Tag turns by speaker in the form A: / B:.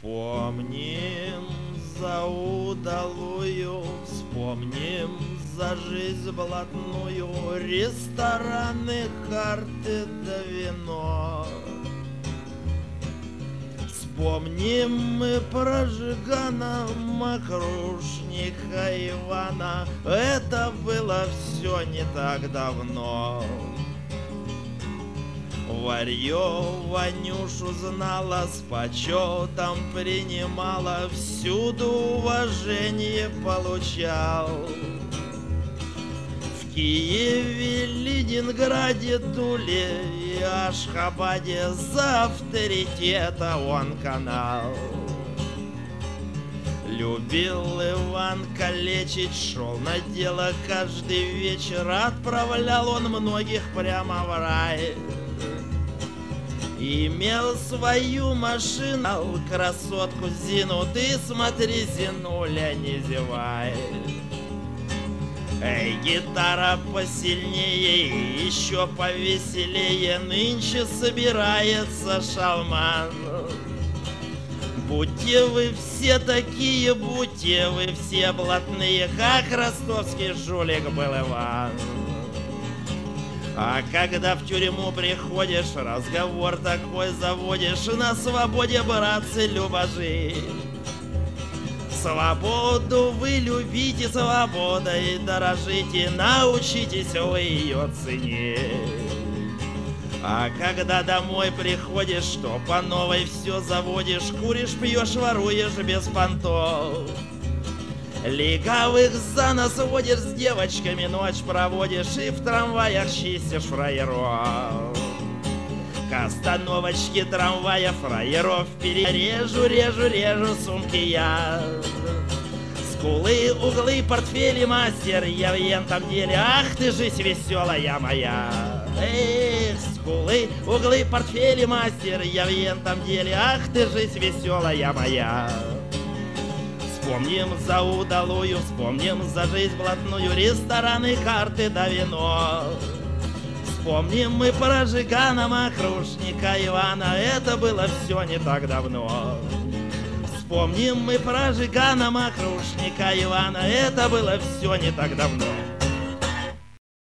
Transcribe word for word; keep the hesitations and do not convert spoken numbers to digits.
A: Вспомним за удалую, вспомним за жизнь блатную, рестораны, карты да вино. Вспомним мы про Жигана, Мокрушника, Ивана, это было все не так давно. Варьё Ванюшу знала, с почетом принимала, всюду уважение получал. В Киеве, Ленинграде, Туле и Ашхабаде за авторитета он канал. Любил Иван калечить, шел на дело каждый вечер, отправлял он многих прямо в рай. Имел свою машину, красотку Зину, ты смотри, Зинуля, не зевай. Эй, гитара посильнее, еще повеселее, нынче собирается шалман. Будьте вы все такие, будьте вы все блатные, как ростовский жулик был Иван. А когда в тюрьму приходишь, разговор такой заводишь, на свободе, братцы, любо жить. Свободу вы любите, свободой дорожите, научитесь вы ее ценить. А когда домой приходишь, что по новой все заводишь, куришь, пьешь, воруешь без понтов. Легавых за нос водишь, с девочками ночь проводишь и в трамваях чистишь фраеров. К остановочке трамвая фраеров перережу, режу, режу сумки я. Скулы, углы, портфели, мастер, я в ентом деле, ах ты жизнь веселая моя. Эх, скулы, углы, портфели, мастер, я в ентом деле, ах ты жизнь веселая моя. Вспомним за удалую, вспомним за жизнь блатную, рестораны, карты да вино. Вспомним мы про Жигана, Мокрушника, Ивана, это было все не так давно. Вспомним мы про Жигана, Мокрушника, Ивана, это было все не так давно.